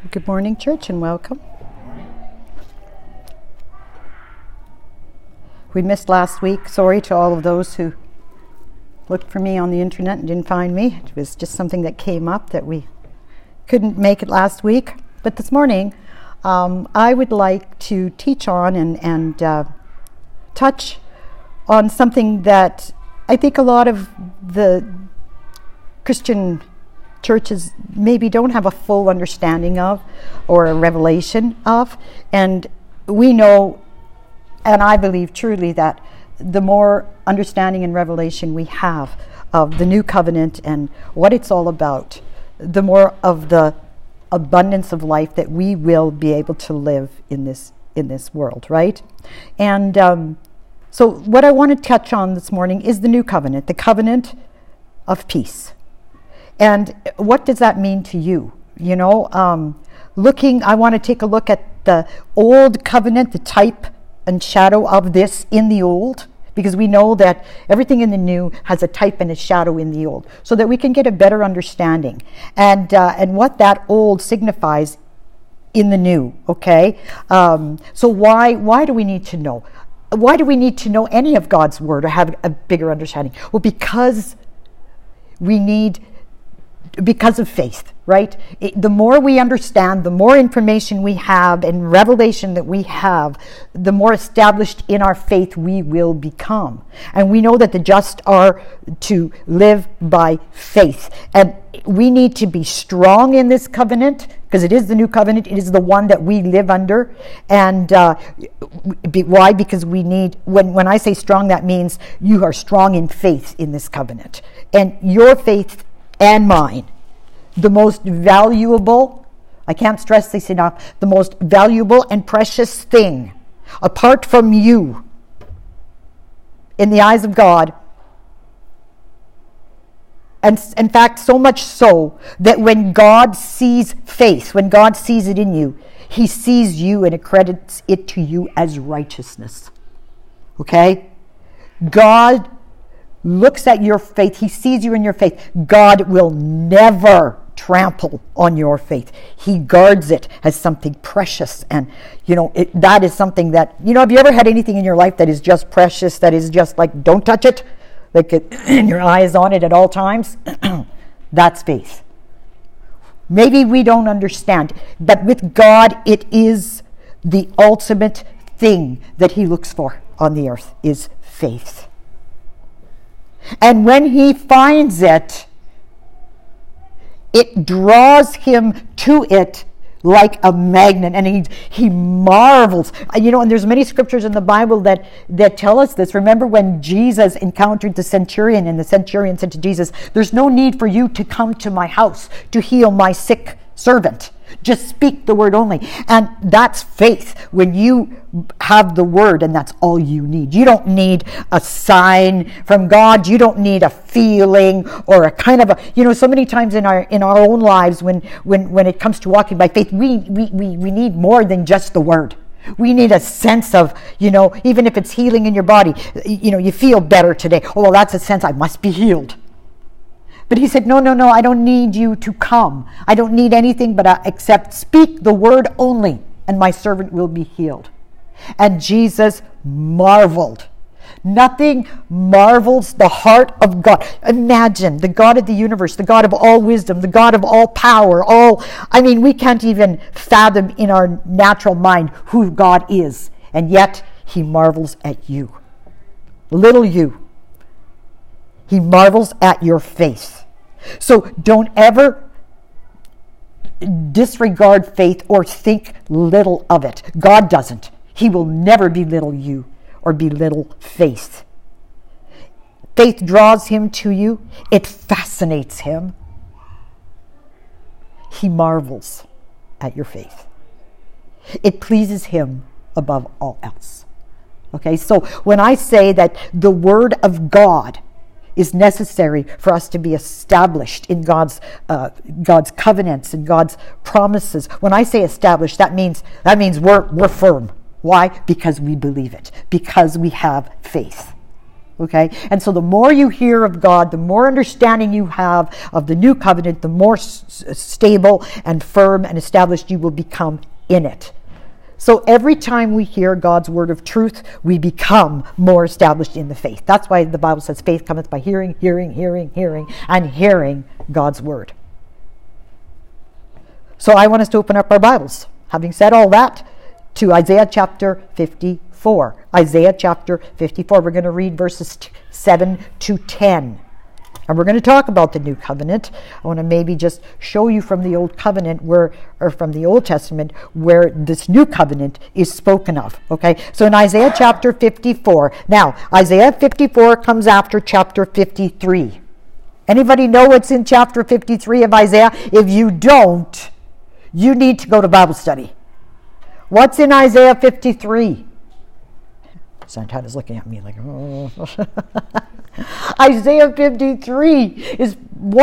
Good morning, church, and welcome. We missed last week. Sorry to all of those who looked for me on the internet and didn't find me. It was just something that came up that we couldn't make it last week. But this morning, I would like to teach on and touch on something that I think a lot of the Christian churches maybe don't have a full understanding of or a revelation of. And we know, and I believe truly, that the more understanding and revelation we have of the new covenant and what it's all about, the more of the abundance of life that we will be able to live in this world, right? And so what I want to touch on this morning is the new covenant, the covenant of peace. And what does that mean to you? You know, I want to take a look at the old covenant, the type and shadow of this in the old, because we know that everything in the new has a type and a shadow in the old, so that we can get a better understanding and what that old signifies in the new. Okay, so why do we need to know? Why do we need to know any of God's word or have a bigger understanding? Well, because of faith, right? The more we understand, the more information we have and revelation that we have, the more established in our faith we will become. And we know that the just are to live by faith. And we need to be strong in this covenant, because it is the new covenant. It is the one that we live under. And why? Because we need, when I say strong, that means you are strong in faith in this covenant. And your faith and mine, the most valuable, I can't stress this enough, the most valuable and precious thing apart from you in the eyes of God. And in fact, so much so that when God sees faith, when God sees it in you, he sees you and accredits it to you as righteousness. Okay? God looks at your faith. He sees you in your faith. God will never trample on your faith. He guards it as something precious. And, that is something that, have you ever had anything in your life that is just precious, that is just like, don't touch it? Like your eye is on it at all times? That's faith. Maybe we don't understand, but with God, it is the ultimate thing that he looks for on the earth is faith. And when he finds it, it draws him to it like a magnet, and he marvels. And there's many scriptures in the Bible that tell us this. Remember when Jesus encountered the centurion, and the centurion said to Jesus, "There's no need for you to come to my house to heal my sick servant. Just speak the word only." And that's faith, when you have the word and that's all you need. You don't need a sign from God. You don't need a feeling or a kind of so many times in our own lives when it comes to walking by faith, we need more than just the word. We need a sense of, even if it's healing in your body, you feel better today. Oh, well, that's a sense I must be healed. But he said, no, I don't need you to come. I don't need anything but except speak the word only, and my servant will be healed. And Jesus marveled. Nothing marvels the heart of God. Imagine the God of the universe, the God of all wisdom, the God of all power, we can't even fathom in our natural mind who God is. And yet he marvels at you. Little you. He marvels at your faith. So don't ever disregard faith or think little of it. God doesn't. He will never belittle you or belittle faith. Faith draws him to you. It fascinates him. He marvels at your faith. It pleases him above all else. Okay, so when I say that the word of God is necessary for us to be established in God's covenants and God's promises. When I say established, that means we're firm. Why? Because we believe it. Because we have faith. Okay? And so the more you hear of God, the more understanding you have of the new covenant, the more stable and firm and established you will become in it. So every time we hear God's word of truth, we become more established in the faith. That's why the Bible says faith cometh by hearing, and hearing God's word. So I want us to open up our Bibles, having said all that, to Isaiah chapter 54. Isaiah chapter 54. We're going to read verses 7 to 10. And we're going to talk about the new covenant. I want to maybe just show you from the old covenant or from the Old Testament where this new covenant is spoken of. Okay, so in Isaiah chapter 54. Now, Isaiah 54 comes after chapter 53. Anybody know what's in chapter 53 of Isaiah? If you don't, you need to go to Bible study. What's in Isaiah 53? Santana's looking at me like, oh. Isaiah 53 is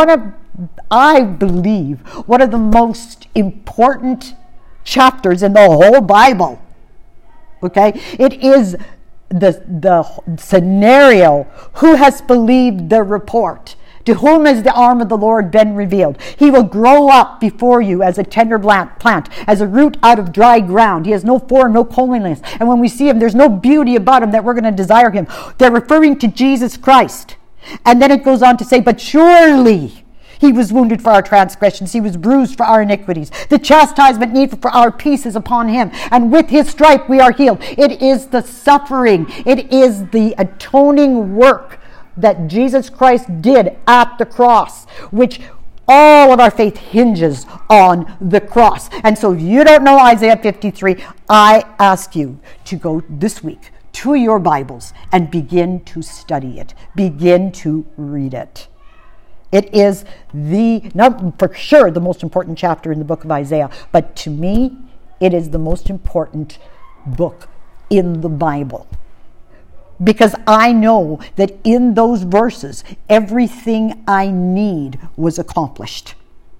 I believe, one of the most important chapters in the whole Bible. Okay? It is the scenario. Who has believed the report? To whom has the arm of the Lord been revealed? He will grow up before you as a tender plant, as a root out of dry ground. He has no form, no comeliness. And when we see him, there's no beauty about him that we're going to desire him. They're referring to Jesus Christ. And then it goes on to say, but surely he was wounded for our transgressions. He was bruised for our iniquities. The chastisement needful for our peace is upon him. And with his stripe we are healed. It is the suffering. It is the atoning work that Jesus Christ did at the cross, which all of our faith hinges on the cross. And so if you don't know Isaiah 53, I ask you to go this week to your Bibles and begin to study it. Begin to read it. It is not for sure the most important chapter in the book of Isaiah, but to me, it is the most important book in the Bible. Because I know that in those verses, everything I need was accomplished.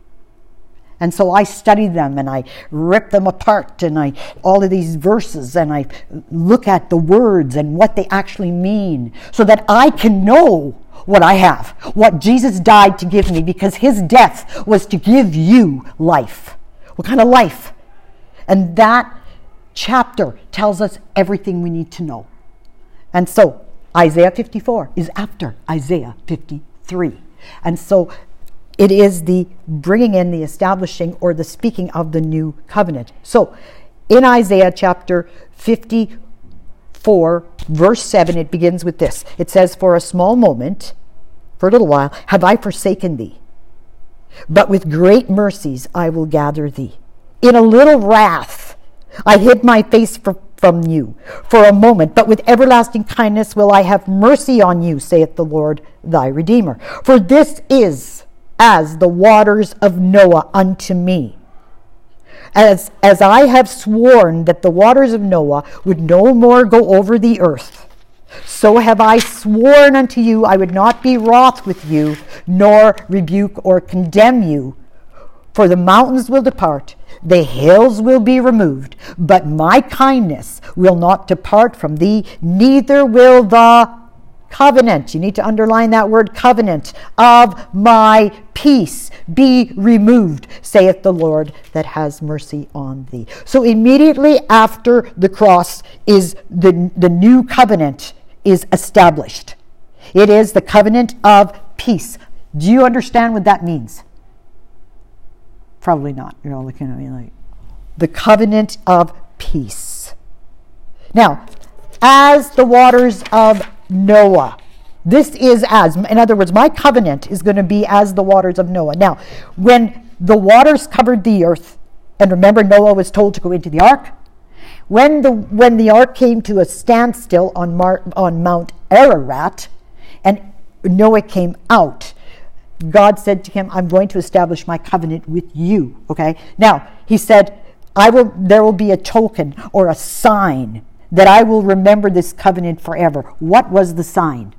And so I study them and I rip them apart and all of these verses and I look at the words and what they actually mean so that I can know what I have, what Jesus died to give me, because his death was to give you life. What kind of life? And that chapter tells us everything we need to know. And so Isaiah 54 is after Isaiah 53. And so it is the bringing in, the establishing, or the speaking of the new covenant. So in Isaiah chapter 54, verse 7, it begins with this. It says, for a small moment, for a little while, have I forsaken thee. But with great mercies I will gather thee. In a little wrath I hid my face from you for a moment, but with everlasting kindness will I have mercy on you, saith the Lord thy Redeemer. For this is as the waters of Noah unto me. As I have sworn that the waters of Noah would no more go over the earth, so have I sworn unto you I would not be wroth with you, nor rebuke or condemn you. For the mountains will depart, the hills will be removed, but my kindness will not depart from thee, neither will the covenant, you need to underline that word covenant, of my peace be removed, saith the Lord that has mercy on thee. So immediately after the cross is the new covenant is established. It is the covenant of peace. Do you understand what that means? Probably not. You're all looking at me like, the covenant of peace. Now, as the waters of Noah. This is as, in other words, my covenant is going to be as the waters of Noah. Now, when the waters covered the earth, and remember Noah was told to go into the ark, when the ark came to a standstill on Mount Ararat, and Noah came out, God said to him, I'm going to establish my covenant with you. Okay? Now, he said, there will be a token or a sign that I will remember this covenant forever. What was the sign?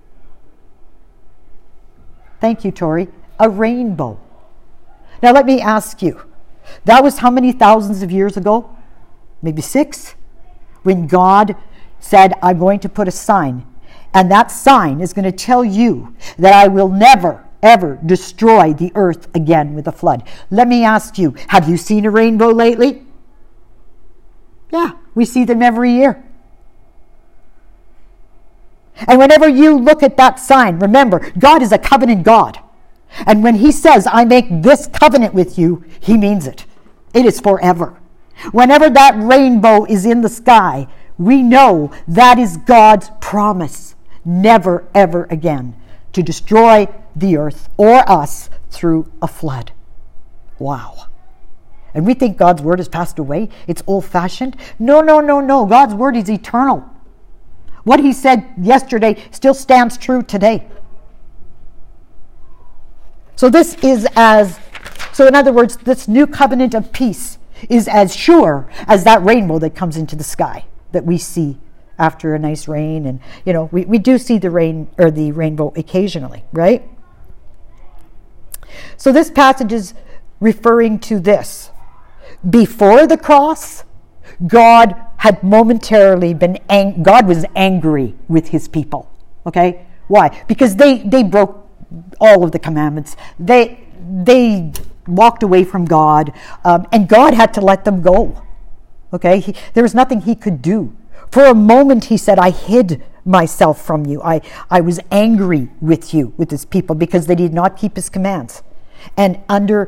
Thank you, Tori. A rainbow. Now let me ask you, that was how many thousands of years ago? Maybe 6? When God said, I'm going to put a sign. And that sign is going to tell you that I will never, ever destroy the earth again with a flood. Let me ask you, have you seen a rainbow lately? Yeah, we see them every year. And whenever you look at that sign, remember, God is a covenant God. And when he says, I make this covenant with you, he means it. It is forever. Whenever that rainbow is in the sky, we know that is God's promise, never, ever again, to destroy the earth or us through a flood. Wow. And we think God's word has passed away. It's old-fashioned. No. God's word is eternal. What he said yesterday still stands true today. So in other words, this new covenant of peace is as sure as that rainbow that comes into the sky that we see after a nice rain. And, we do see the rain or the rainbow occasionally, right? So this passage is referring to this. Before the cross, God had momentarily God was angry with his people. Okay? Why? Because they broke all of the commandments. They walked away from God, and God had to let them go. Okay? There was nothing he could do. For a moment, he said, I hid myself from you. I was angry with you, with his people, because they did not keep his commands. And under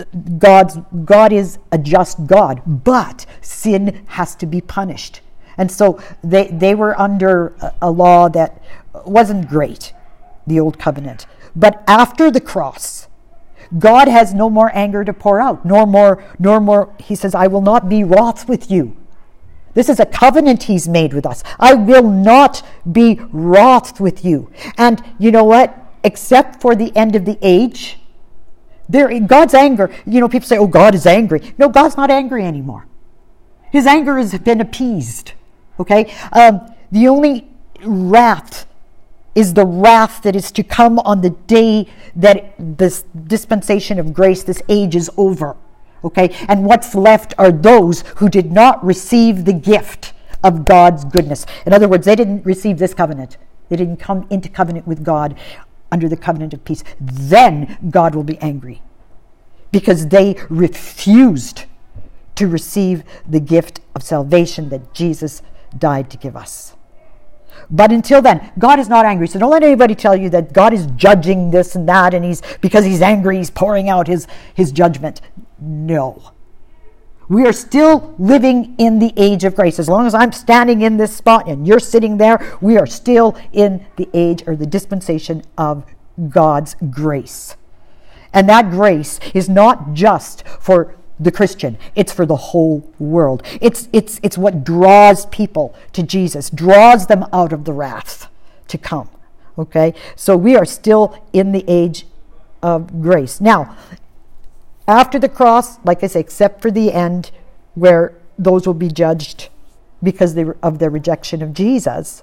God is a just God, but sin has to be punished. And so they were under a law that wasn't great, the old covenant. But after the cross, God has no more anger to pour out, nor more, he says, I will not be wroth with you. This is a covenant he's made with us. I will not be wroth with you. And you know what? Except for the end of the age, God's anger, people say, oh, God is angry. No, God's not angry anymore. His anger has been appeased. Okay? The only wrath is the wrath that is to come on the day that this dispensation of grace, this age is over. Okay? And what's left are those who did not receive the gift of God's goodness. In other words, they didn't receive this covenant. They didn't come into covenant with God under the covenant of peace. Then God will be angry because they refused to receive the gift of salvation that Jesus died to give us. But until then, God is not angry. So don't let anybody tell you that God is judging this and that, and because he's angry, he's pouring out his judgment. No. We are still living in the age of grace. As long as I'm standing in this spot and you're sitting there, we are still in the age or the dispensation of God's grace. And that grace is not just for the Christian. It's for the whole world. It's what draws people to Jesus, draws them out of the wrath to come. Okay? So we are still in the age of grace. Now, after the cross, like I say, except for the end where those will be judged because of their rejection of Jesus,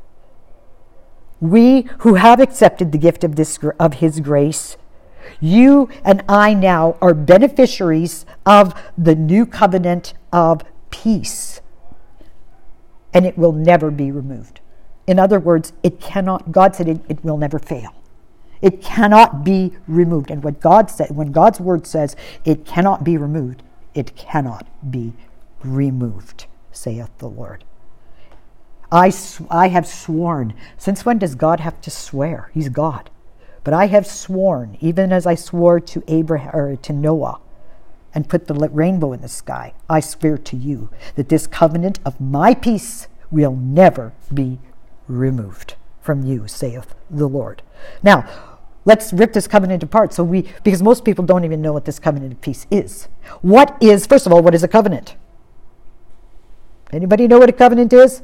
we who have accepted the gift of his grace, you and I now are beneficiaries of the new covenant of peace. And it will never be removed. In other words, God said it will never fail. It cannot be removed. And what God said, when God's word says it cannot be removed, it cannot be removed, saith the Lord. I have sworn. Since when does God have to swear? He's God. But I have sworn, even as I swore to Abraham or to Noah and put the rainbow in the sky, I swear to you that this covenant of my peace will never be removed from you, saith the Lord. Now, let's rip this covenant apart. Because most people don't even know what this covenant of peace is. First of all, what is a covenant? Anybody know what a covenant is?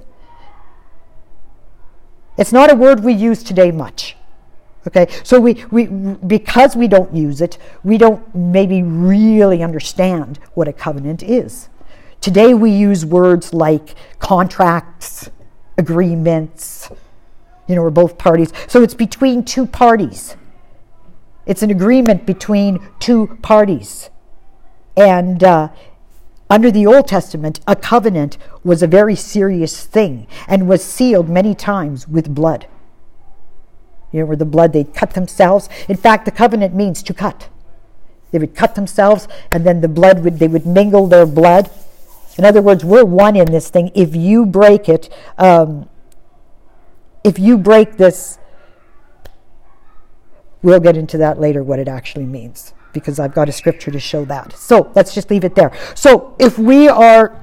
It's not a word we use today much. Okay, so because we don't use it, we don't maybe really understand what a covenant is. Today we use words like contracts, agreements, we're both parties. So it's between two parties. It's an agreement between two parties. And under the Old Testament, a covenant was a very serious thing and was sealed many times with blood. where the blood, they'd cut themselves. In fact, the covenant means to cut. They would cut themselves, and then they would mingle their blood. In other words, we're one in this thing. If you break it, if you break this, we'll get into that later, what it actually means, because I've got a scripture to show that. So let's just leave it there. So if we are,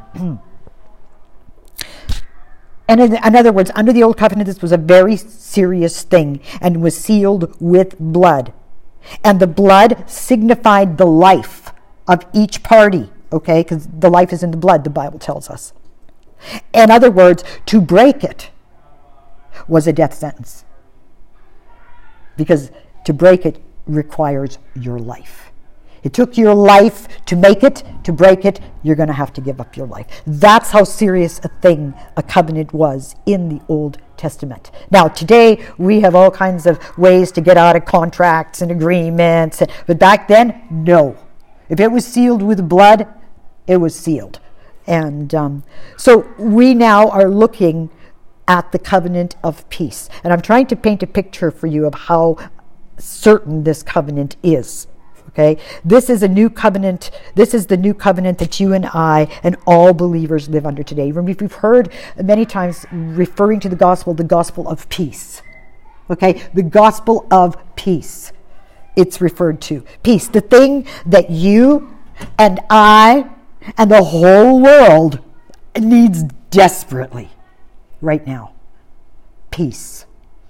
and in other words, under the old covenant, this was a very serious thing and was sealed with blood. And the blood signified the life of each party, okay? Because the life is in the blood, the Bible tells us. In other words, to break it was a death sentence. Because to break it requires your life. It took your life to make it. To break it, you're going to have to give up your life. That's how serious a thing a covenant was in the Old Testament. Now, today, we have all kinds of ways to get out of contracts and agreements. But back then, no. If it was sealed with blood, it was sealed. And so we now are looking at the covenant of peace. And I'm trying to paint a picture for you of how certain this covenant is. Okay? This is a new covenant. This is the new covenant that you and I and all believers live under today. We've heard many times referring to the gospel of peace. Okay? The gospel of peace. It's referred to. Peace. The thing that you and I and the whole world needs desperately right now. Peace.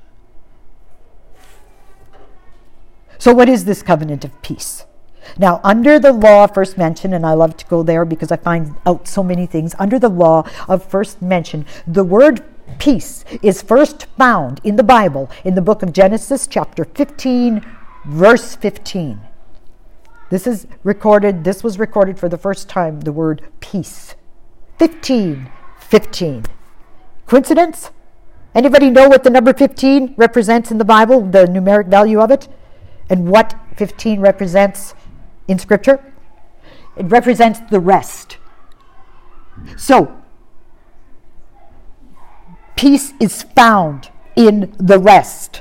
So what is this covenant of peace? Now, under the law first mentioned, and I love to go there because I find out so many things, under the law of first mention, the word peace is first found in the Bible in the book of Genesis chapter 15, verse 15. This was recorded for the first time, the word peace. 15. Coincidence? Anybody know what the number 15 represents in the Bible, the numeric value of it? And what 15 represents in Scripture? It represents the rest. So, peace is found in the rest.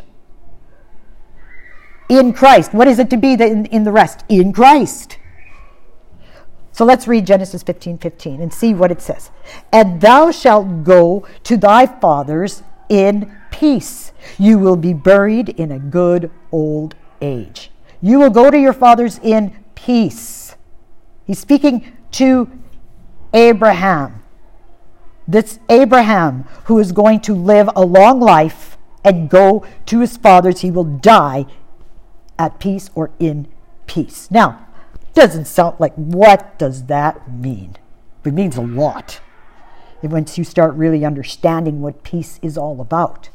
In Christ. What is it to be in the rest? In Christ. So let's read Genesis 15:15 and see what it says. And thou shalt go to thy fathers in peace. You will be buried in a good old age. You will go to your fathers in peace. He's speaking to Abraham. This Abraham who is going to live a long life and go to his fathers. He will die at peace or in peace. Now, doesn't sound like, what does that mean? It means a lot. And once you start really understanding what peace is all about.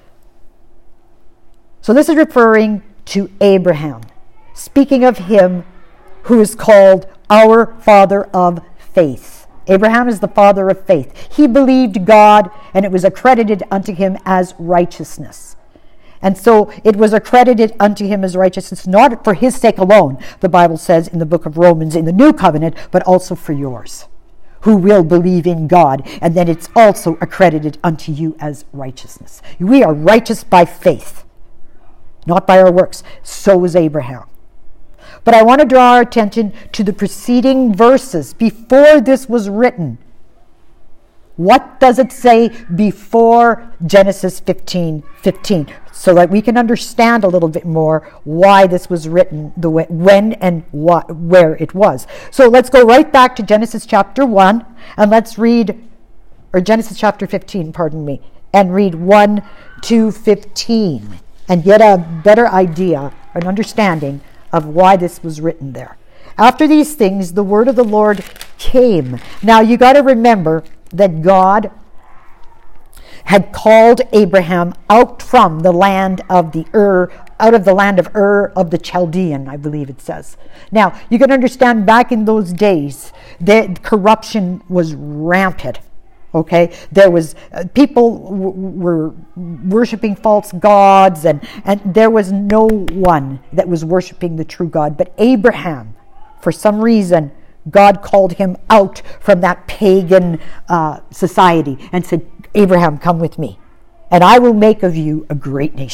So this is referring to Abraham, speaking of him who is called our father of faith. Abraham is the father of faith. He believed God, and it was accredited unto him as righteousness. And so it was accredited unto him as righteousness, not for his sake alone, the Bible says in the book of Romans, in the new covenant, but also for yours, who will believe in God. And then it's also accredited unto you as righteousness. We are righteous by faith, not by our works. So was Abraham. But I want to draw our attention to the preceding verses before this was written. What does it say before Genesis 15:15? So that we can understand a little bit more why this was written, the way, when and where it was. So let's go right back to Genesis chapter 1 and let's read, or Genesis chapter 15, pardon me, and read 1 to 15 and get a better idea, an understanding of why this was written there. After these things, the word of the Lord came. Now you got to remember that God had called Abraham out from the land of the out of the land of Ur of the Chaldean, I believe it says. Now, you can understand back in those days that corruption was rampant. Okay, there was people were worshiping false gods, and there was no one that was worshiping the true God. But Abraham, for some reason, God called him out from that pagan society and said, Abraham, come with me, and I will make of you a great nation.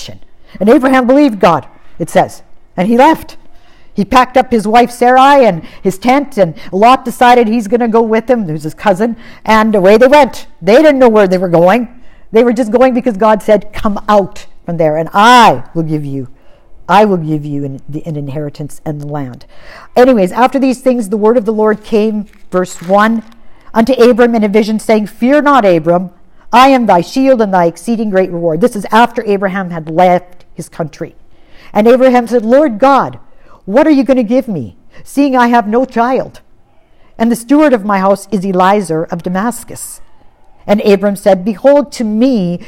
And Abraham believed God, it says, and he left. He packed up his wife Sarai and his tent, and Lot decided he's going to go with him. There's his cousin, and away they went. They didn't know where they were going. They were just going because God said, come out from there, and I will give you an inheritance and the land. Anyways, after these things, the word of the Lord came, verse 1, unto Abram in a vision, saying, fear not, Abram, I am thy shield and thy exceeding great reward. This is after Abraham had left his country. And Abraham said, Lord God, what are you going to give me, seeing I have no child? And the steward of my house is Eliezer of Damascus. And Abram said, behold to me,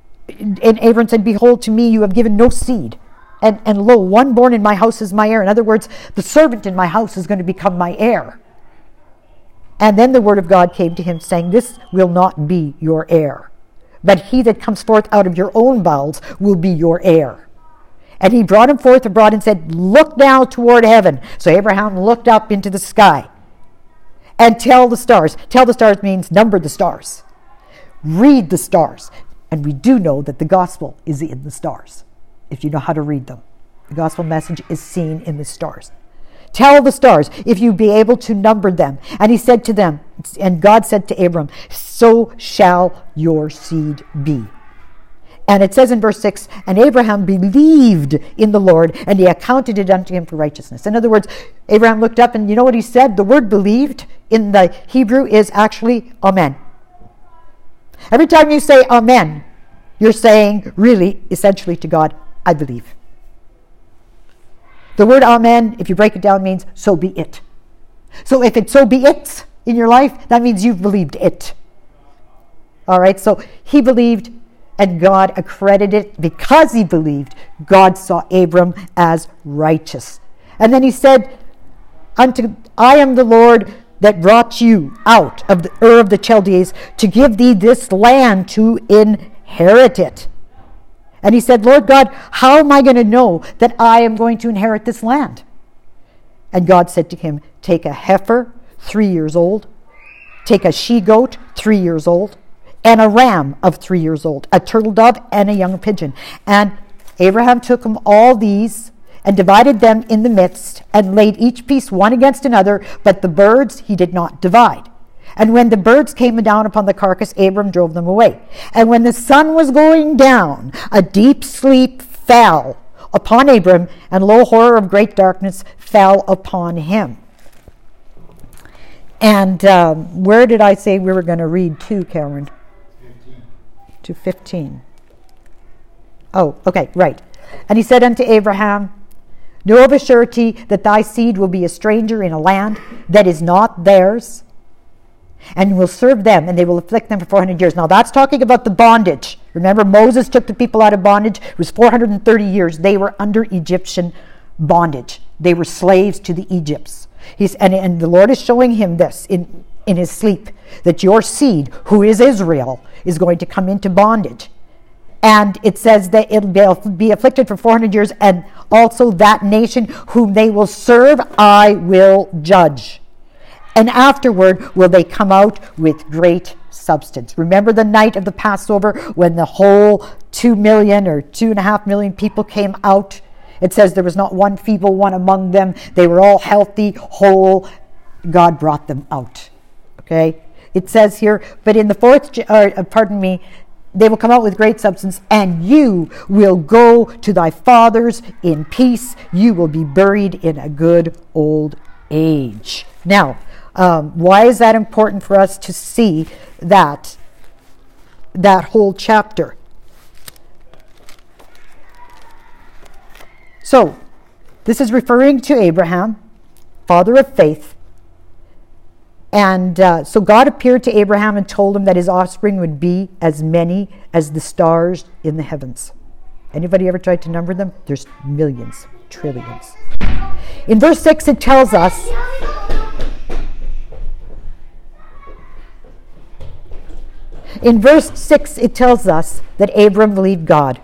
you have given no seed. And lo, one born in my house is my heir. In other words, the servant in my house is going to become my heir. And then the word of God came to him, saying, this will not be your heir, but he that comes forth out of your own bowels will be your heir. And he brought him forth abroad and said, look now toward heaven. So Abraham looked up into the sky and tell the stars. Tell the stars means number the stars. Read the stars. And we do know that the gospel is in the stars, if you know how to read them. The gospel message is seen in the stars. Tell the stars if you be able to number them. And he said to them, and God said to Abram, so shall your seed be. And it says in verse 6, and Abraham believed in the Lord, and he accounted it unto him for righteousness. In other words, Abraham looked up, and you know what he said? The word believed in the Hebrew is actually amen. Every time you say amen, you're saying really, essentially to God, I believe. The word amen, if you break it down, means so be it. So if it's so be it in your life, that means you've believed it. All right, so he believed, and God accredited it. Because he believed, God saw Abram as righteous. And then he said, I am the Lord that brought you out of the Ur of the Chaldees to give thee this land to inherit it. And he said, Lord God, how am I going to know that I am going to inherit this land? And God said to him, take a heifer, 3 years old, take a she-goat, 3 years old, and a ram of 3 years old, a turtle dove, and a young pigeon. And Abraham took them all these and divided them in the midst, and laid each piece one against another, but the birds he did not divide. And when the birds came down upon the carcass, Abram drove them away. And when the sun was going down, a deep sleep fell upon Abram, and lo, horror of great darkness fell upon him. And where did I say we were going to read to, Cameron? 15. To 15. Oh, okay, right. And he said unto Abraham, know of a surety that thy seed will be a stranger in a land that is not theirs, and will serve them, and they will afflict them for 400 years. Now that's talking about the bondage. Remember, Moses took the people out of bondage. It was 430 years. They were under Egyptian bondage. They were slaves to the Egypts. And the Lord is showing him this in his sleep, that your seed, who is Israel, is going to come into bondage. And it says that it'll be afflicted for 400 years, and also that nation whom they will serve, I will judge. And afterward will they come out with great substance. Remember the night of the Passover when the whole 2 million or 2.5 million people came out? It says there was not one feeble one among them. They were all healthy, whole. God brought them out. Okay? It says here, but in the they will come out with great substance, and you will go to thy fathers in peace. You will be buried in a good old age. Now, why is that important for us to see that whole chapter? So, this is referring to Abraham, father of faith. And so God appeared to Abraham and told him that his offspring would be as many as the stars in the heavens. Anybody ever tried to number them? There's millions, trillions. In verse 6 it tells us, that Abram believed God.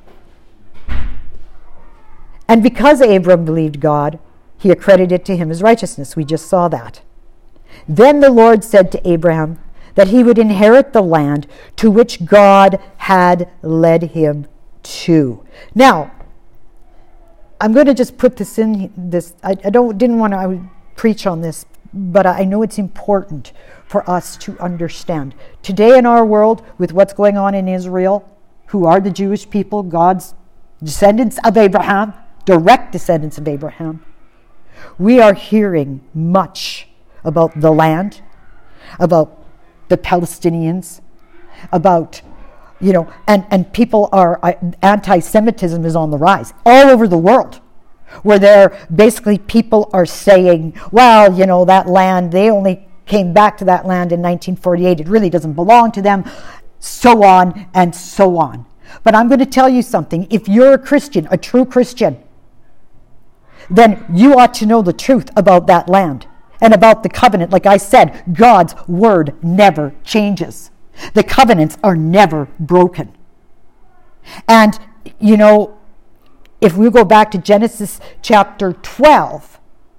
And because Abram believed God, he accredited it to him as righteousness. We just saw that. Then the Lord said to Abraham that he would inherit the land to which God had led him to. Now, I'm going to just put this in this. I didn't want to preach on this, but I know it's important for us to understand. Today in our world, with what's going on in Israel, who are the Jewish people, God's descendants of Abraham, direct descendants of Abraham, we are hearing much about the land, about the Palestinians, about, and people are, anti-Semitism is on the rise all over the world, where basically people are saying, well, that land, they only came back to that land in 1948. It really doesn't belong to them, so on and so on. But I'm going to tell you something. If you're a Christian, a true Christian, then you ought to know the truth about that land and about the covenant. Like I said, God's word never changes. The covenants are never broken. And, if we go back to Genesis chapter 12,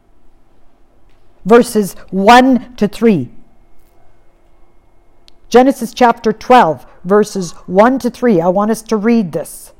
verses 1 to 3. Genesis chapter 12, verses 1 to 3. I want us to read this.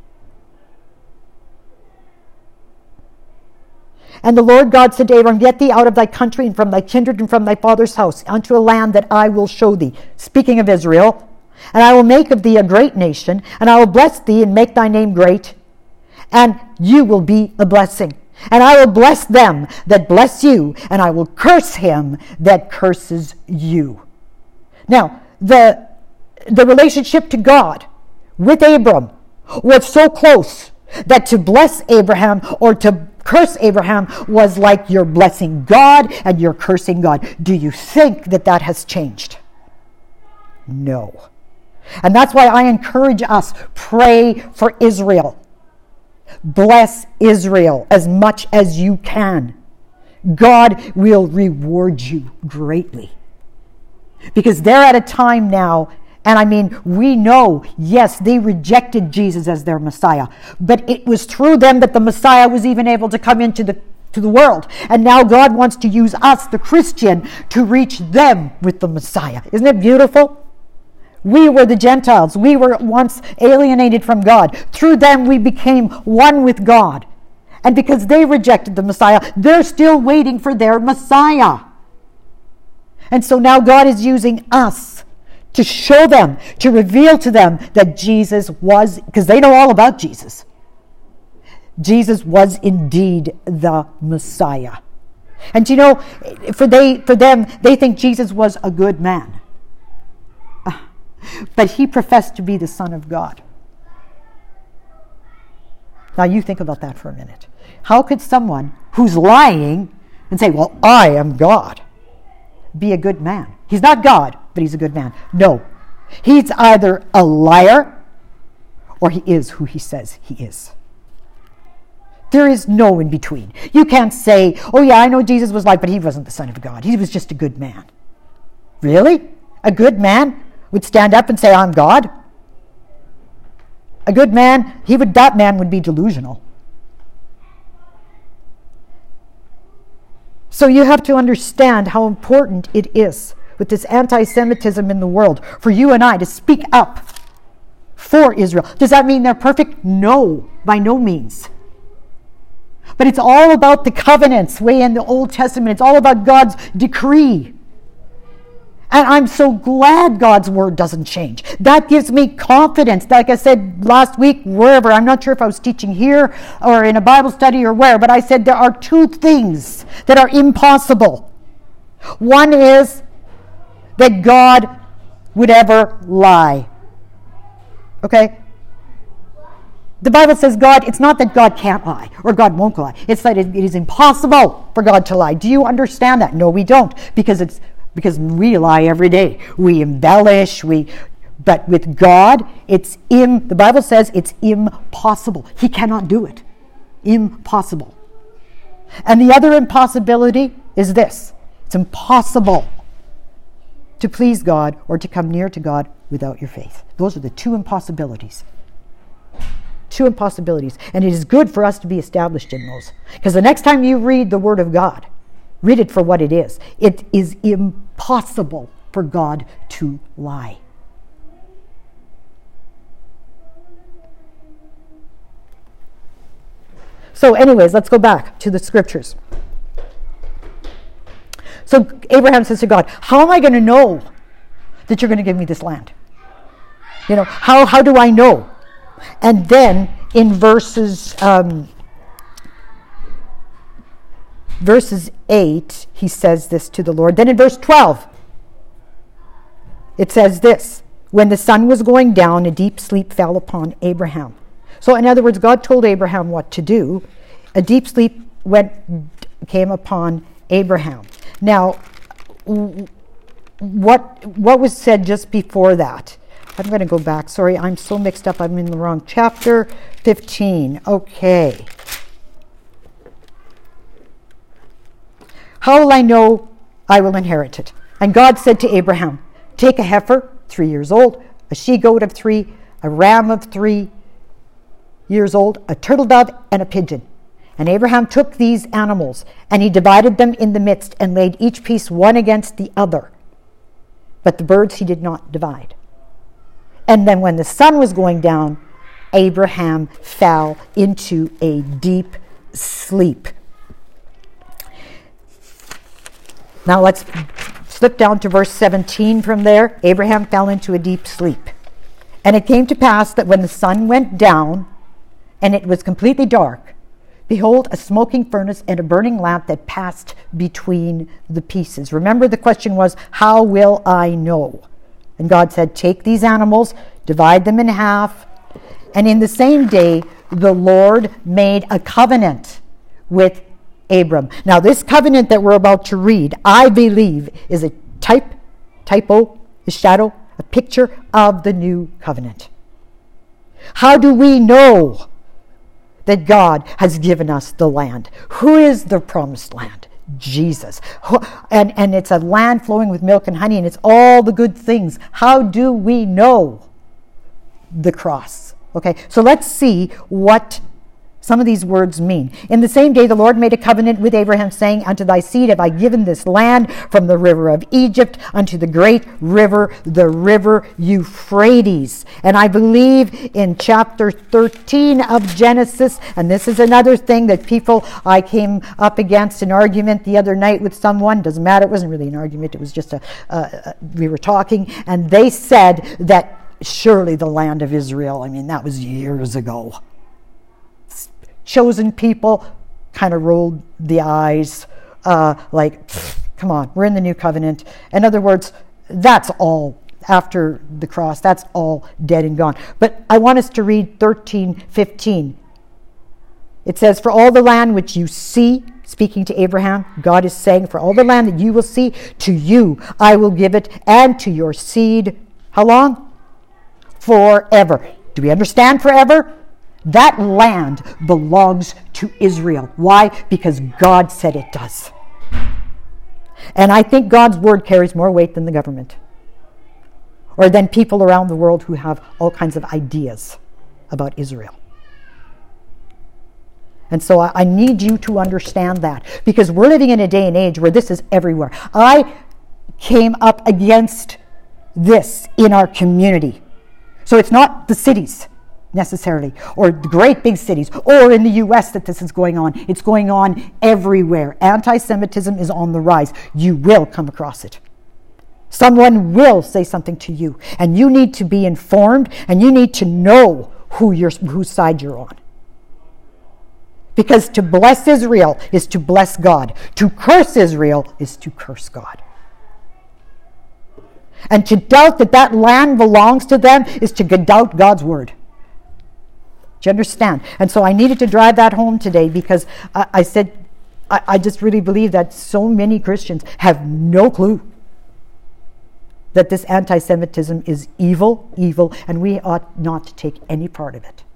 And the Lord God said to Abram, get thee out of thy country and from thy kindred and from thy father's house unto a land that I will show thee. Speaking of Israel. And I will make of thee a great nation, and I will bless thee and make thy name great, and you will be a blessing. And I will bless them that bless you, and I will curse him that curses you. Now, the relationship to God with Abram was so close that to bless Abraham or to curse Abraham was like you're blessing God and you're cursing God. Do you think that has changed? No. And that's why I encourage us, pray for Israel. Bless Israel as much as you can. God will reward you greatly. Because they're at a time now, and we know, yes, they rejected Jesus as their Messiah, but it was through them that the Messiah was even able to come into the world. And now God wants to use us, the Christian, to reach them with the Messiah. Isn't it beautiful? We were the Gentiles. We were once alienated from God. Through them we became one with God. And because they rejected the Messiah, they're still waiting for their Messiah. And so now God is using us to show them, to reveal to them that Jesus was, because they know all about Jesus. Jesus was indeed the Messiah. And for them, they think Jesus was a good man. But he professed to be the Son of God. Now you think about that for a minute. How could someone who's lying and say, well, I am God, be a good man? He's not God, but he's a good man. No. He's either a liar or he is who he says he is. There is no in between. You can't say, oh yeah, I know Jesus was like, but he wasn't the Son of God. He was just a good man. Really? A good man would stand up and say, I'm God? A good man, that man would be delusional. So you have to understand how important it is with this anti-Semitism in the world for you and I to speak up for Israel. Does that mean they're perfect? No, by no means. But it's all about the covenants way in the Old Testament. It's all about God's decree. And I'm so glad God's word doesn't change. That gives me confidence. Like I said last week, wherever, I'm not sure if I was teaching here or in a Bible study or where, but I said there are two things that are impossible. One is that God would ever lie. Okay? The Bible says it's not that God can't lie or God won't lie. It's that it is impossible for God to lie. Do you understand that? No, we don't. Because we lie every day. We embellish, but with God, the Bible says it's impossible. He cannot do it. Impossible. And the other impossibility is this. It's impossible to please God or to come near to God without your faith. Those are the two impossibilities. Two impossibilities. And it is good for us to be established in those. Because the next time you read the Word of God, read it for what it is. It is impossible for God to lie. So anyways, let's go back to the scriptures. So Abraham says to God, how am I going to know that you're going to give me this land? How do I know? And then in verses 8, he says this to the Lord. Then in verse 12, it says this: when the sun was going down, a deep sleep fell upon Abraham. So in other words, God told Abraham what to do. A deep sleep came upon Abraham. Now, what was said just before that? I'm going to go back. Sorry, I'm so mixed up. I'm in the wrong chapter. 15. Okay. How will I know I will inherit it? And God said to Abraham, take a heifer, 3 years old, a she-goat of 3, a ram of 3 years old, a turtle dove, and a pigeon. And Abraham took these animals, and he divided them in the midst, and laid each piece one against the other. But the birds he did not divide. And then when the sun was going down, Abraham fell into a deep sleep. Now let's slip down to verse 17 from there. Abraham fell into a deep sleep. And it came to pass that when the sun went down, and it was completely dark, behold, a smoking furnace and a burning lamp that passed between the pieces. Remember, the question was, how will I know? And God said, take these animals, divide them in half. And in the same day, the Lord made a covenant with Abram. Now, this covenant that we're about to read, I believe, is a shadow, a picture of the new covenant. How do we know that God has given us the land? Who is the promised land? Jesus. And it's a land flowing with milk and honey, and it's all the good things. How do we know? The cross. Okay, so let's see what some of these words mean. In the same day, the Lord made a covenant with Abraham, saying, unto thy seed have I given this land, from the river of Egypt unto the great river, the river Euphrates. And I believe in chapter 13 of Genesis, and this is another thing that I came up against an argument the other night with someone. Doesn't matter, it wasn't really an argument, it was just we were talking, and they said that surely the land of Israel, that was years ago. Chosen people kind of rolled the eyes, like, come on, we're in the new covenant. In other words, that's all after the cross. That's all dead and gone. But I want us to read 13:15. It says, for all the land which you see, speaking to Abraham, God is saying, for all the land that you will see, to you I will give it, and to your seed. How long? Forever. Do we understand forever? That land belongs to Israel. Why? Because God said it does. And I think God's word carries more weight than the government, or than people around the world who have all kinds of ideas about Israel. And so I need you to understand that, because we're living in a day and age where this is everywhere. I came up against this in our community. So it's not the cities necessarily, or the great big cities, or in the U.S. that this is going on. It's going on everywhere. Anti-Semitism is on the rise. You will come across it. Someone will say something to you, and you need to be informed, and you need to know whose side you're on. Because to bless Israel is to bless God. To curse Israel is to curse God. And to doubt that that land belongs to them is to doubt God's word. Do you understand? And so I needed to drive that home today, because I just really believe that so many Christians have no clue that this anti-Semitism is evil, and we ought not to take any part of it.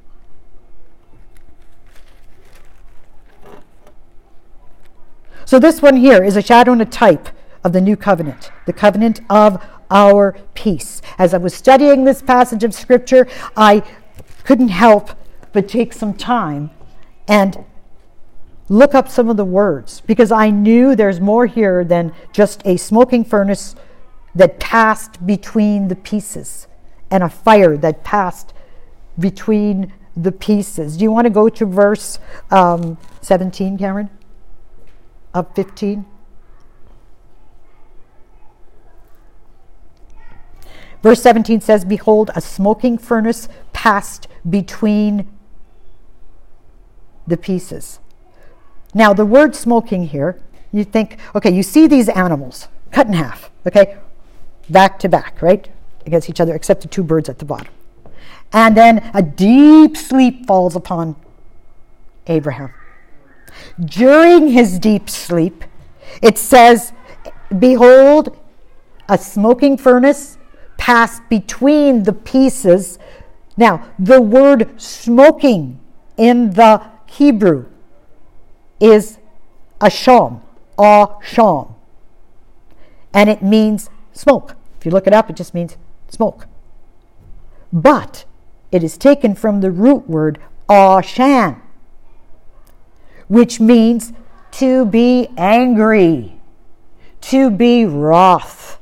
So this one here is a shadow and a type of the new covenant, the covenant of our peace. As I was studying this passage of Scripture, I couldn't help but take some time and look up some of the words, because I knew there's more here than just a smoking furnace that passed between the pieces and a fire that passed between the pieces. Do you want to go to verse 17, Cameron? Of 15? Verse 17 says, behold, a smoking furnace passed between the pieces. Now, the word smoking here, you think, okay, you see these animals cut in half, okay, back to back, right, against each other, except the two birds at the bottom. And then a deep sleep falls upon Abraham. During his deep sleep, it says, behold, a smoking furnace passed between the pieces. Now, the word smoking in the Hebrew is asham, asham. And it means smoke. If you look it up, it just means smoke. But it is taken from the root word ashan, which means to be angry, to be wroth.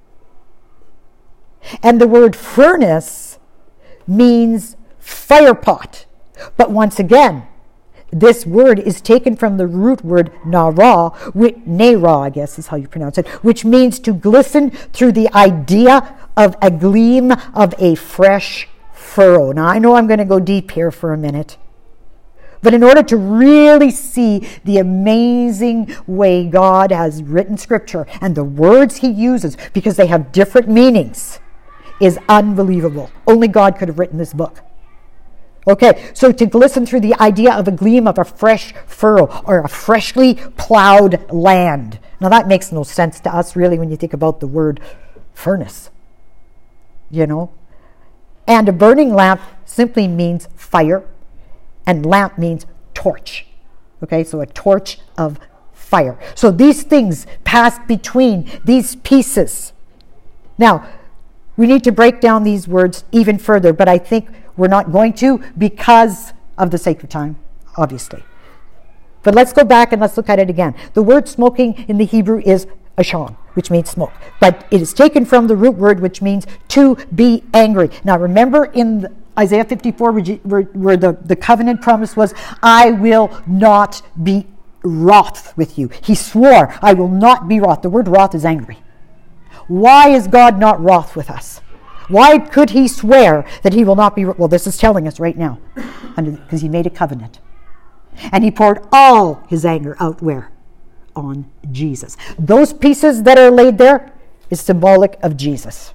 And the word furnace means fire pot. But once again, this word is taken from the root word nara, I guess is how you pronounce it, which means to glisten through the idea of a gleam of a fresh furrow. Now, I know I'm going to go deep here for a minute. But in order to really see the amazing way God has written Scripture and the words he uses, because they have different meanings, is unbelievable. Only God could have written this book. Okay, so to glisten through the idea of a gleam of a fresh furrow or a freshly plowed land. Now that makes no sense to us really when you think about the word furnace. You know? And a burning lamp simply means fire, and lamp means torch. Okay, so a torch of fire. So these things passed between these pieces. Now, we need to break down these words even further, but I think we're not going to because of the sake of time, obviously. But let's go back and let's look at it again. The word smoking in the Hebrew is asham, which means smoke. But it is taken from the root word, which means to be angry. Now remember in Isaiah 54, where the covenant promise was, I will not be wroth with you. He swore, I will not be wroth. The word wroth is angry. Why is God not wroth with us? Why could he swear that he will not be? Well, this is telling us right now, because he made a covenant. And he poured all his anger out where? On Jesus. Those pieces that are laid there is symbolic of Jesus.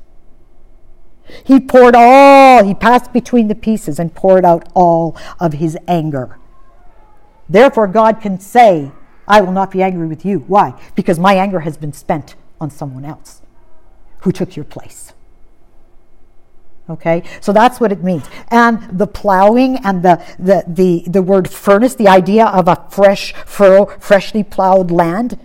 He passed between the pieces and poured out all of his anger. Therefore, God can say, I will not be angry with you. Why? Because my anger has been spent on someone else who took your place. Okay, so that's what it means. And the plowing and the word furnace, the idea of a fresh furrow, freshly plowed land.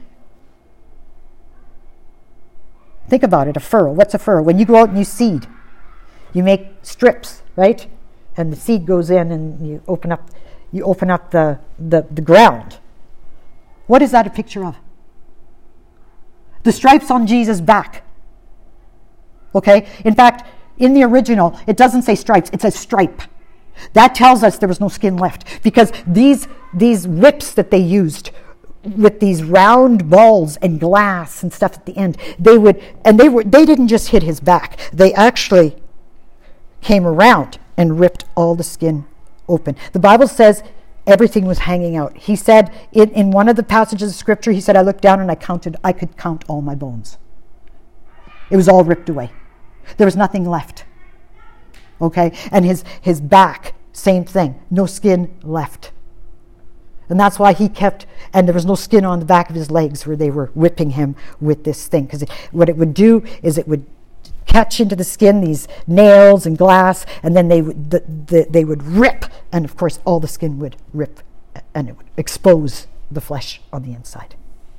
Think about it, a furrow. What's a furrow? When you go out and you seed, you make strips, right? And the seed goes in and you open up the ground. What is that a picture of? The stripes on Jesus' back. Okay? In fact, in the original, it doesn't say stripes, it says stripe. That tells us there was no skin left, because these whips that they used with these round balls and glass and stuff at the end, they didn't just hit his back. They actually came around and ripped all the skin open. The Bible says everything was hanging out. He said in one of the passages of Scripture, he said, I looked down and I could count all my bones. It was all ripped away. There was nothing left. Okay? And his back, same thing. No skin left. And that's why and there was no skin on the back of his legs where they were whipping him with this thing. Because what it would do is it would catch into the skin these nails and glass, and then they would rip, and of course all the skin would rip, and it would expose the flesh on the inside.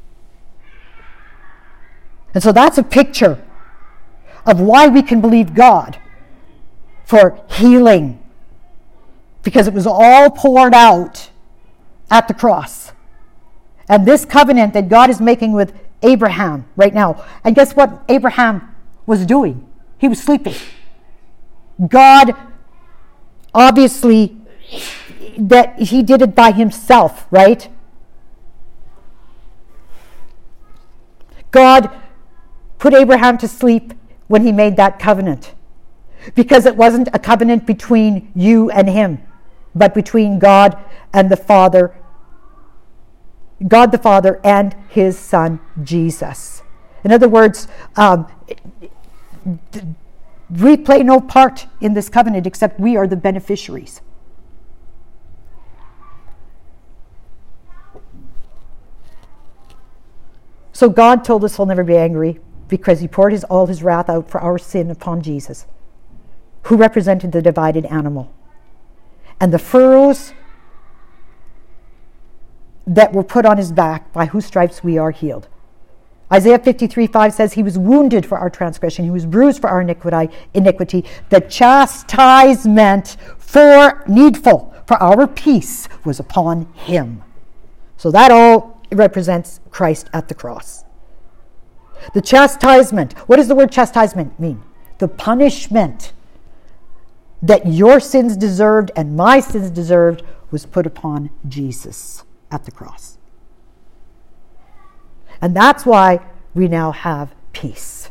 And so that's a picture of why we can believe God for healing, because it was all poured out at the cross. And this covenant that God is making with Abraham right now, and guess what Abraham was doing? He was sleeping. God obviously that he did it by himself, right? God put Abraham to sleep when he made that covenant, because it wasn't a covenant between you and him, but between God and the Father, God the Father and his Son, Jesus. In other words, we play no part in this covenant except we are the beneficiaries. So God told us he'll never be angry because he poured all his wrath out for our sin upon Jesus, who represented the divided animal. And the furrows that were put on his back, by whose stripes we are healed. Isaiah 53:5 says, he was wounded for our transgression, he was bruised for our iniquity. The chastisement needful for our peace was upon him. So that all represents Christ at the cross. The chastisement. What does the word chastisement mean? The punishment that your sins deserved and my sins deserved was put upon Jesus at the cross. And that's why we now have peace.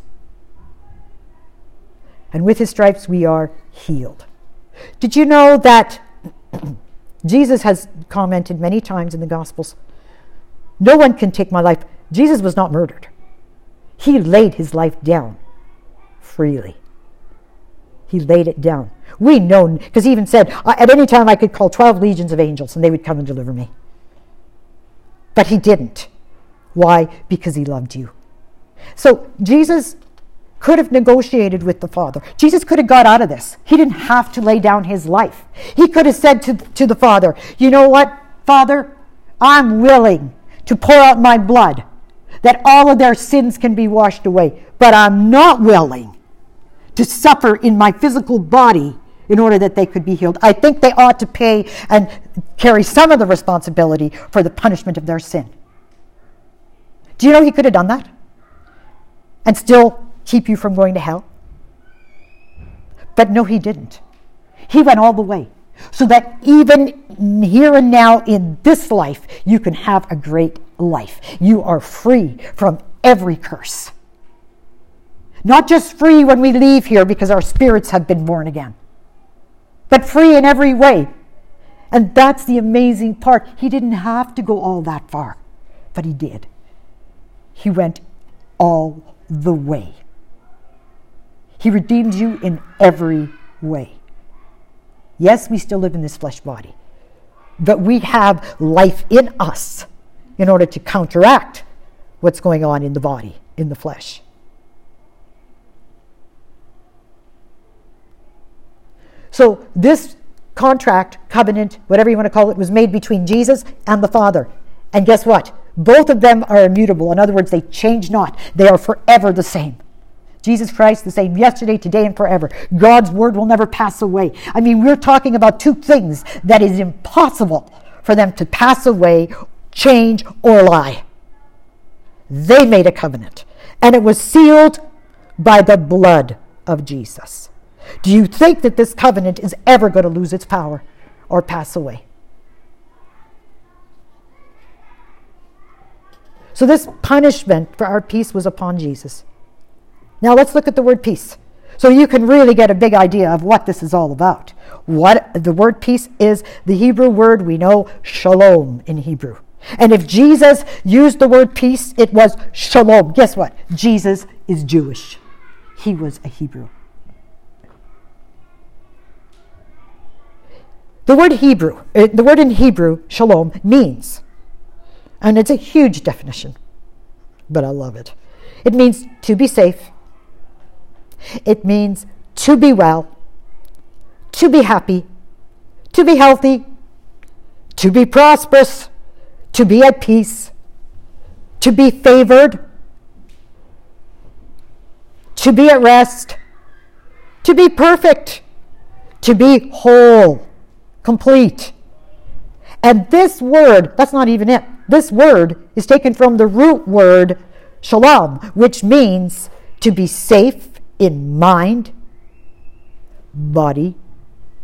And with his stripes we are healed. Did you know that Jesus has commented many times in the Gospels, no one can take my life. Jesus was not murdered. He laid his life down freely. He laid it down. We know, because he even said, at any time I could call 12 legions of angels and they would come and deliver me. But he didn't. Why? Because he loved you. So Jesus could have negotiated with the Father. Jesus could have got out of this. He didn't have to lay down his life. He could have said to the Father, you know what, Father, I'm willing to pour out my blood that all of their sins can be washed away, but I'm not willing to suffer in my physical body in order that they could be healed. I think they ought to pay and carry some of the responsibility for the punishment of their sin. Do you know he could have done that and still keep you from going to hell? But no, he didn't. He went all the way so that even here and now in this life, you can have a great life. You are free from every curse. Not just free when we leave here because our spirits have been born again, but free in every way. And that's the amazing part. He didn't have to go all that far, but he did. He went all the way. He redeemed you in every way. Yes, we still live in this flesh body, but we have life in us in order to counteract what's going on in the body, in the flesh. So this contract, covenant, whatever you want to call it, was made between Jesus and the Father. And guess what? Both of them are immutable. In other words, they change not. They are forever the same. Jesus Christ the same yesterday, today, and forever. God's word will never pass away. I mean, we're talking about two things that is impossible for them to pass away, change, or lie. They made a covenant, and it was sealed by the blood of Jesus. Do you think that this covenant is ever going to lose its power or pass away? So this punishment for our peace was upon Jesus. Now let's look at the word peace, so you can really get a big idea of what this is all about. What the word peace is, the Hebrew word we know, shalom in Hebrew. And if Jesus used the word peace, it was shalom. Guess what? Jesus is Jewish. He was a Hebrew. The word in Hebrew, shalom, means, and it's a huge definition, but I love it. It means to be safe. It means to be well, to be happy, to be healthy, to be prosperous, to be at peace, to be favored, to be at rest, to be perfect, to be whole, complete. And this word, that's not even it. This word is taken from the root word shalom, which means to be safe in mind, body, and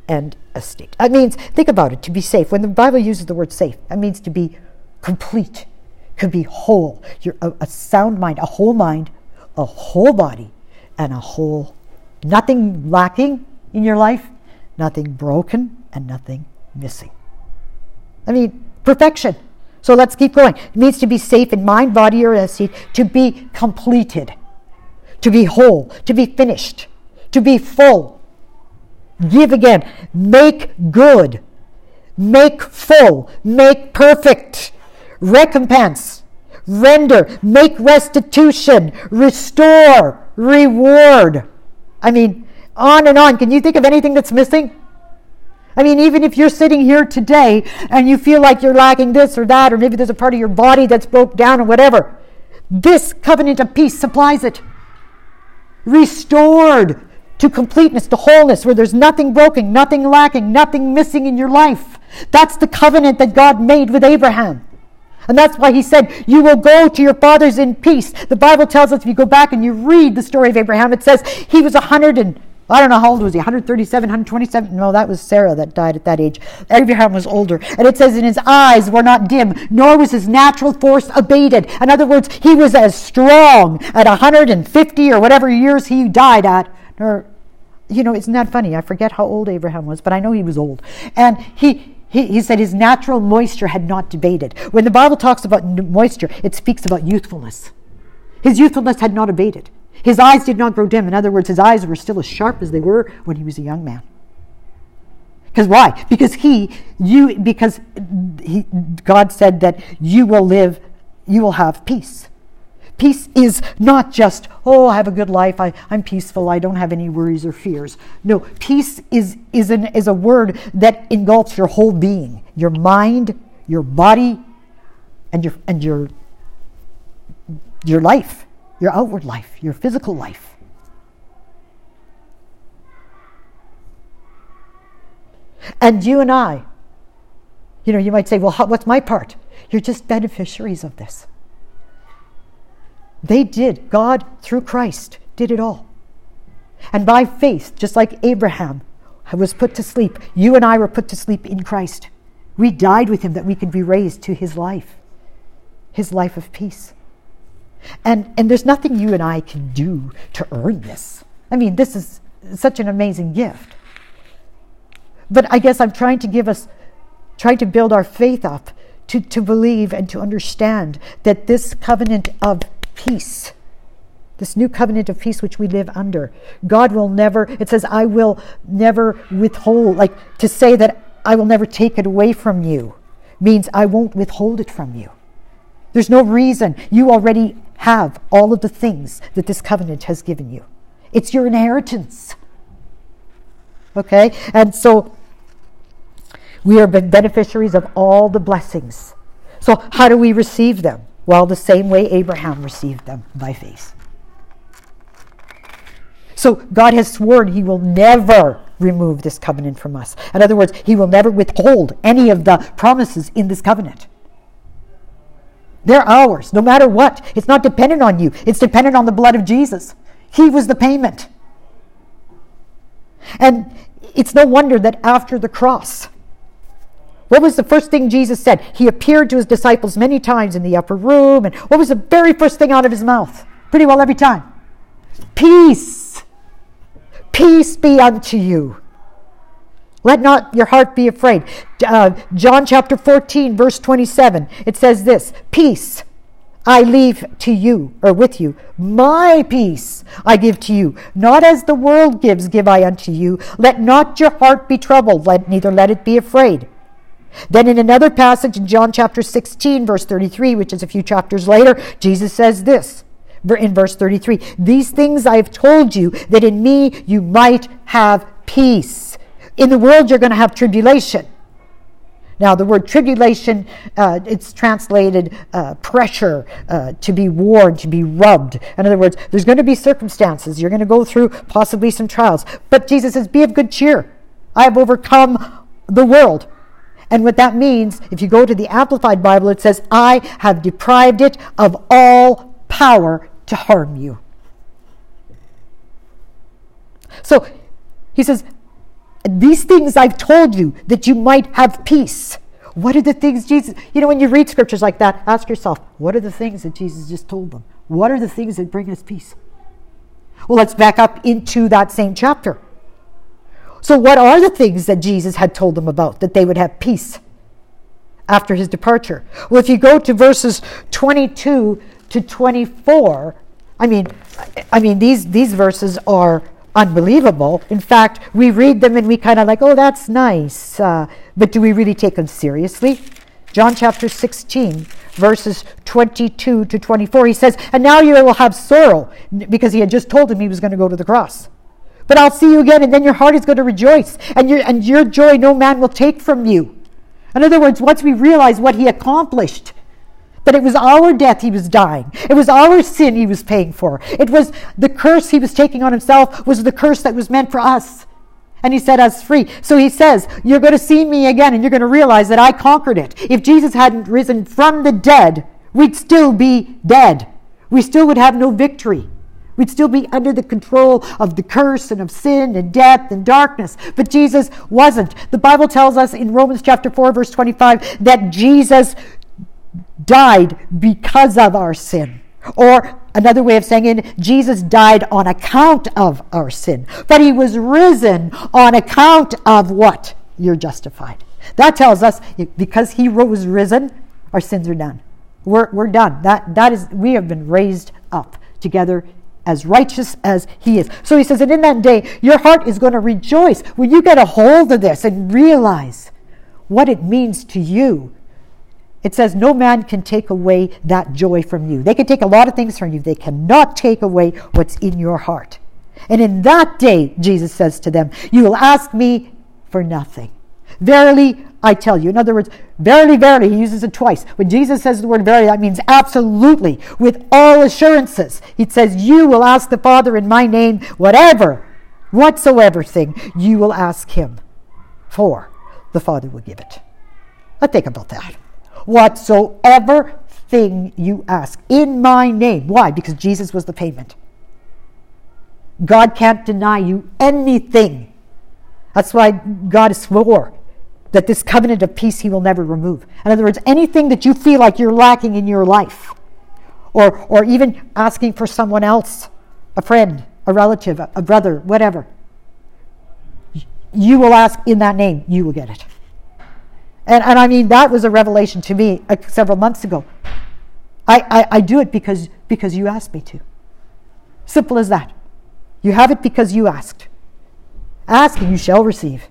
estate. That means, think about it, to be safe. When the Bible uses the word safe, that means to be complete, could be whole. You're a sound mind, a whole body, and a whole, nothing lacking in your life, nothing broken, and nothing missing. I mean, perfection. So let's keep going. It means to be safe in mind, body, or estate, to be completed, to be whole, to be finished, to be full. Give again, make good, make full, make perfect, recompense, render, make restitution, restore, reward. I mean, on and on. Can you think of anything that's missing? I mean, even if you're sitting here today and you feel like you're lacking this or that, or maybe there's a part of your body that's broke down or whatever, this covenant of peace supplies it. Restored to completeness, to wholeness, where there's nothing broken, nothing lacking, nothing missing in your life. That's the covenant that God made with Abraham. And that's why he said, you will go to your fathers in peace. The Bible tells us, if you go back and you read the story of Abraham, it says he was 100 and, I don't know how old was he, 137, 127? No, that was Sarah that died at that age. Abraham was older. And it says, and his eyes were not dim, nor was his natural force abated. In other words, he was as strong at 150 or whatever years he died at. Or, you know, isn't that funny? I forget how old Abraham was, but I know he was old. And he said his natural moisture had not abated. When the Bible talks about moisture, it speaks about youthfulness. His youthfulness had not abated. His eyes did not grow dim. In other words, his eyes were still as sharp as they were when he was a young man. Because why? Because God said that you will live, you will have peace. Peace is not just, oh, I have a good life, I'm peaceful, I don't have any worries or fears. No, peace is a word that engulfs your whole being, your mind, your body, and your life, your outward life, your physical life. And you and I, you know, you might say, well, what's my part? You're just beneficiaries of this. They did. God, through Christ, did it all. And by faith, just like Abraham was put to sleep, you and I were put to sleep in Christ. We died with him that we could be raised to his life of peace. And there's nothing you and I can do to earn this. I mean, this is such an amazing gift. But I guess I'm trying to build our faith up to believe and to understand that this covenant of peace, this new covenant of peace which we live under, God will never, it says, I will never withhold, like to say that I will never take it away from you means I won't withhold it from you. There's no reason. You already have all of the things that this covenant has given you. It's your inheritance. Okay? And so we are beneficiaries of all the blessings. So how do we receive them? Well, the same way Abraham received them, by faith. So God has sworn he will never remove this covenant from us. In other words, he will never withhold any of the promises in this covenant. They're ours, no matter what. It's not dependent on you. It's dependent on the blood of Jesus. He was the payment. And it's no wonder that after the cross, what was the first thing Jesus said? He appeared to his disciples many times in the upper room. And what was the very first thing out of his mouth? Pretty well every time. Peace. Peace be unto you. Let not your heart be afraid. John chapter 14, verse 27. It says this, peace I leave to you, or with you. My peace I give to you. Not as the world gives, give I unto you. Let not your heart be troubled, neither let it be afraid. Then in another passage in John chapter 16, verse 33, which is a few chapters later, Jesus says this, in verse 33, these things I have told you, that in me you might have peace. In the world you're going to have tribulation. Now the word tribulation, it's translated pressure, to be worn, to be rubbed. In other words, there's going to be circumstances. You're going to go through possibly some trials. But Jesus says, be of good cheer. I have overcome the world. And what that means, if you go to the Amplified Bible, it says, I have deprived it of all power to harm you. So he says, these things I've told you that you might have peace. What are the things Jesus, when you read scriptures like that, ask yourself, what are the things that Jesus just told them? What are the things that bring us peace? Well, let's back up into that same chapter. So what are the things that Jesus had told them about, that they would have peace after his departure? Well, if you go to verses 22 to 24, I mean, these verses are unbelievable. In fact, we read them and we kind of like, oh, that's nice. But do we really take them seriously? John chapter 16, verses 22 to 24, he says, and now you will have sorrow, because he had just told him he was going to go to the cross. But I'll see you again, and then your heart is going to rejoice, and your joy no man will take from you. In other words, once we realize what he accomplished, that it was our death he was dying. It was our sin he was paying for. It was the curse he was taking on himself, was the curse that was meant for us. And he set us free. So he says, you're going to see me again, and you're going to realize that I conquered it. If Jesus hadn't risen from the dead, we'd still be dead. We still would have no victory. We'd still be under the control of the curse and of sin and death and darkness. But Jesus wasn't. The Bible tells us in Romans chapter 4, verse 25, that Jesus died because of our sin. Or another way of saying it, Jesus died on account of our sin. But he was risen on account of what? You're justified. That tells us because he was risen, our sins are done. We're done. That is, we have been raised up together as righteous as he is. So he says, and in that day, your heart is going to rejoice when you get a hold of this and realize what it means to you. It says, no man can take away that joy from you. They can take a lot of things from you. They cannot take away what's in your heart. And in that day, Jesus says to them, you will ask me for nothing. Verily, I tell you. In other words, verily, verily, he uses it twice. When Jesus says the word verily, that means absolutely, with all assurances. He says, you will ask the Father in my name, whatsoever thing you will ask him for, the Father will give it. Let's think about that. Whatsoever thing you ask in my name. Why? Because Jesus was the payment. God can't deny you anything. That's why God swore that this covenant of peace he will never remove. In other words, anything that you feel like you're lacking in your life, or even asking for someone else, a friend, a relative, a brother, whatever, you will ask in that name, you will get it. And I mean, that was a revelation to me several months ago. I do it because you asked me to. Simple as that. You have it because you asked. Ask and you shall receive.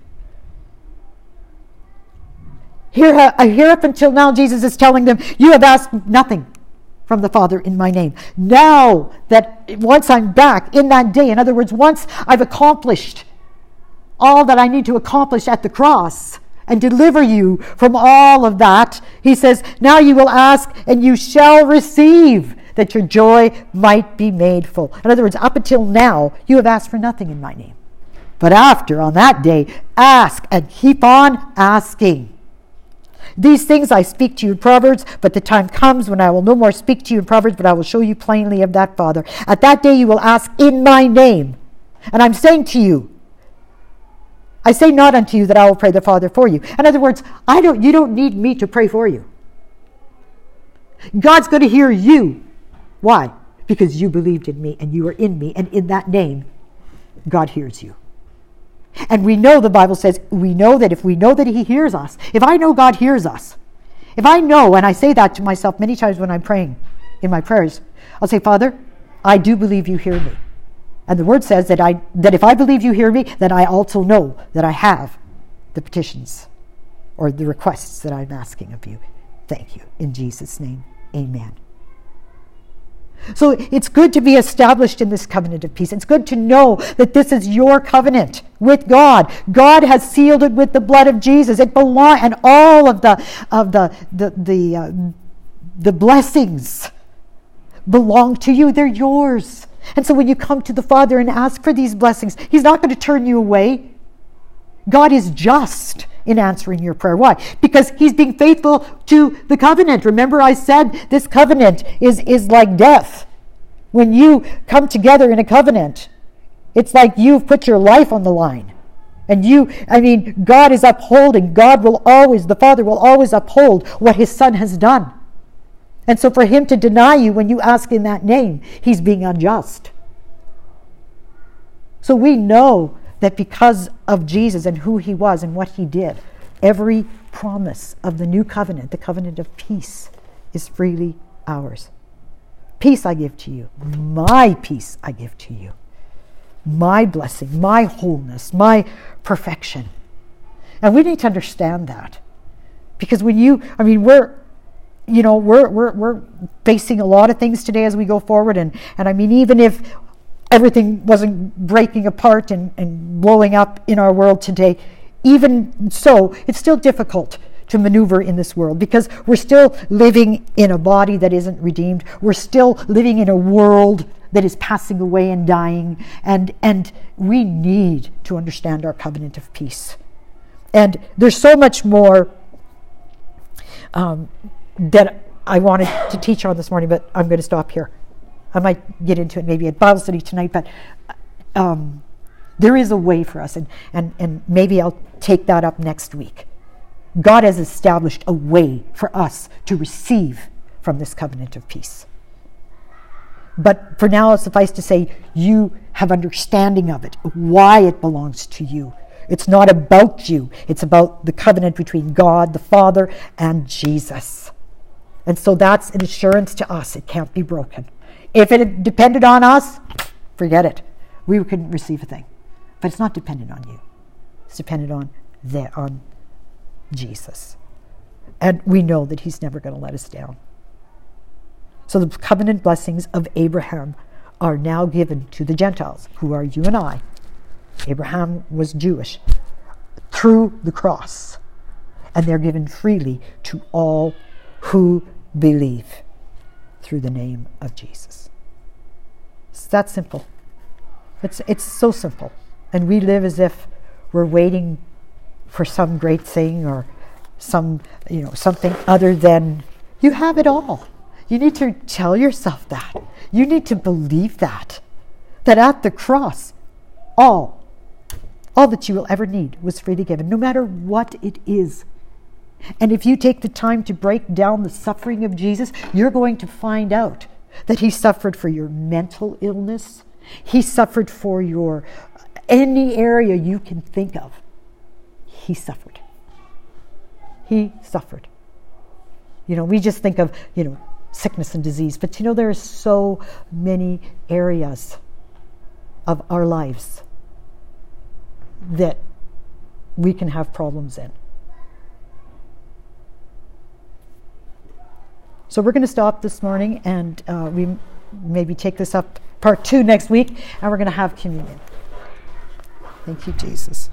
Here up until now, Jesus is telling them, you have asked nothing from the Father in my name. Now that once I'm back in that day, in other words, once I've accomplished all that I need to accomplish at the cross and deliver you from all of that, he says, now you will ask and you shall receive, that your joy might be made full. In other words, up until now, you have asked for nothing in my name. But after, on that day, ask and keep on asking. These things I speak to you in Proverbs, but the time comes when I will no more speak to you in Proverbs, but I will show you plainly of that Father. At that day you will ask in my name. And I'm saying to you, I say not unto you that I will pray the Father for you. In other words, you don't need me to pray for you. God's going to hear you. Why? Because you believed in me and you are in me, and in that name, God hears you. And we know, the Bible says, we know that if we know that he hears us, if I know God hears us, if I know, and I say that to myself many times when I'm praying in my prayers, I'll say, Father, I do believe you hear me. And the word says that if I believe you hear me, then I also know that I have the petitions or the requests that I'm asking of you. Thank you. In Jesus' name, amen. So it's good to be established in this covenant of peace. It's good to know that this is your covenant with God. God has sealed it with the blood of Jesus. It belongs, and all of the blessings belong to you. They're yours. And so when you come to the Father and ask for these blessings, he's not going to turn you away. God is just in answering your prayer. Why? Because he's being faithful to the covenant. Remember, I said this covenant is like death. When you come together in a covenant, it's like you've put your life on the line. And God is upholding. The Father will always uphold what his Son has done. And so for him to deny you when you ask in that name, he's being unjust. So we know that because of Jesus and who he was and what he did, every promise of the new covenant, the covenant of peace, is freely ours. Peace I give to you. My peace I give to you. My blessing, my wholeness, my perfection. And we need to understand that. Because we're facing a lot of things today as we go forward. And even if everything wasn't breaking apart and blowing up in our world today, even so, it's still difficult to maneuver in this world because we're still living in a body that isn't redeemed. We're still living in a world that is passing away and dying. And we need to understand our covenant of peace. And there's so much more that I wanted to teach on this morning, but I'm going to stop here. I might get into it maybe at Bible study tonight, but there is a way for us, and maybe I'll take that up next week. God has established a way for us to receive from this covenant of peace. But for now, suffice to say, you have understanding of it, why it belongs to you. It's not about you. It's about the covenant between God, the Father, and Jesus. And so that's an assurance to us. It can't be broken. If it had depended on us, forget it. We couldn't receive a thing. But it's not dependent on you. It's dependent on Jesus. And we know that he's never going to let us down. So the covenant blessings of Abraham are now given to the Gentiles, who are you and I. Abraham was Jewish, through the cross. And they're given freely to all who believe through the name of Jesus. It's that simple. It's so simple. And we live as if we're waiting for some great thing or something other than you have it all. You need to tell yourself that. You need to believe that at the cross, all that you will ever need was freely given, no matter what it is. And if you take the time to break down the suffering of Jesus, you're going to find out that he suffered for your mental illness. He suffered for your any area you can think of. He suffered. He suffered. We just think of, sickness and disease, but there are so many areas of our lives that we can have problems in. So we're going to stop this morning, and we maybe take this up part 2 next week, and we're going to have communion. Thank you, Jesus.